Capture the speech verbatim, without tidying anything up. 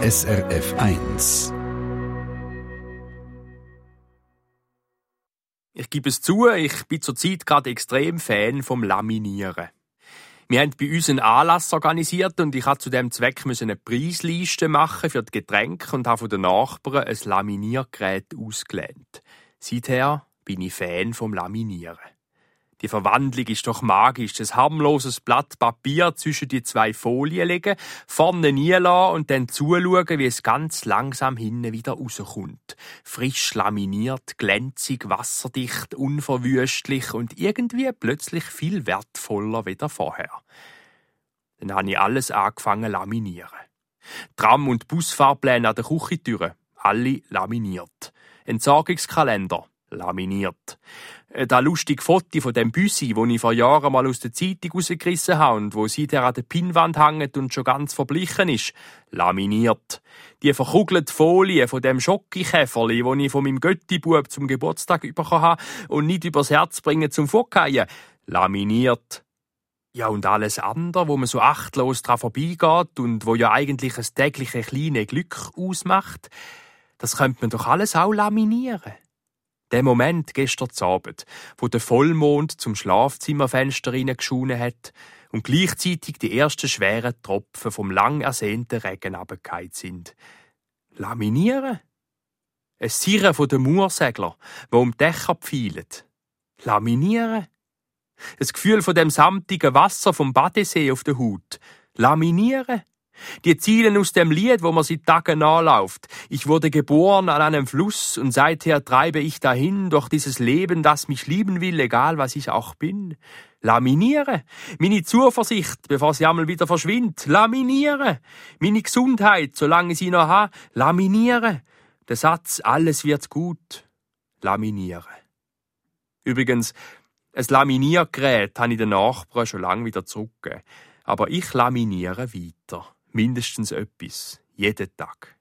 S R F eins. Ich gebe es zu, ich bin zurzeit gerade extrem Fan vom Laminieren. Wir haben bei uns einen Anlass organisiert und ich musste zu diesem Zweck eine Preisliste machen für die Getränke und habe von den Nachbarn ein Laminiergerät ausgelehnt. Seither bin ich Fan vom Laminieren. Die Verwandlung ist doch magisch. Ein harmloses Blatt Papier zwischen die zwei Folien legen, vorne reinlassen und dann zuschauen, wie es ganz langsam hinten wieder rauskommt. Frisch laminiert, glänzig, wasserdicht, unverwüstlich und irgendwie plötzlich viel wertvoller wie vorher. Dann habe ich alles angefangen zu laminieren. Tram- und Busfahrpläne an der Küchentüre, alle laminiert. Entsorgungskalender, laminiert. Das lustige Foto von dem Büssi, das ich vor Jahren mal aus der Zeitung rausgerissen habe und wo seither an der Pinnwand hängt und schon ganz verblichen ist, laminiert. Die verkugelte Folie von dem Schokikäferli, das ich von meinem Göttibub zum Geburtstag bekommen habe und nicht übers Herz bringen zum Vorgehen, laminiert. Ja, und alles andere, wo man so achtlos dran vorbeigeht und wo ja eigentlich das tägliche kleine Glück ausmacht, das könnte man doch alles auch laminieren. Der Moment gestern Abend, wo der Vollmond zum Schlafzimmerfenster hineingeschonen hat und gleichzeitig die ersten schweren Tropfen vom lang ersehnten Regen runtergefallen sind. Laminieren? Ein Sirren von den Moorsegler, wo um die Dächer pfeilen. Laminieren? Ein Gefühl von dem samtigen Wasser vom Badesee auf der Haut. Laminieren? Die Ziele aus dem Lied, wo man seit Tagen nachläuft. Ich wurde geboren an einem Fluss und seither treibe ich dahin durch dieses Leben, das mich lieben will, egal was ich auch bin. Laminieren. Meine Zuversicht, bevor sie einmal wieder verschwindet. Laminieren. Meine Gesundheit, solange ich sie noch habe. Laminieren. Der Satz, alles wird gut. Laminieren. Übrigens, ein Laminiergerät habe ich den Nachbarn schon lange wieder zurückgegeben. Aber ich laminiere weiter. Mindestens etwas. Jeden Tag.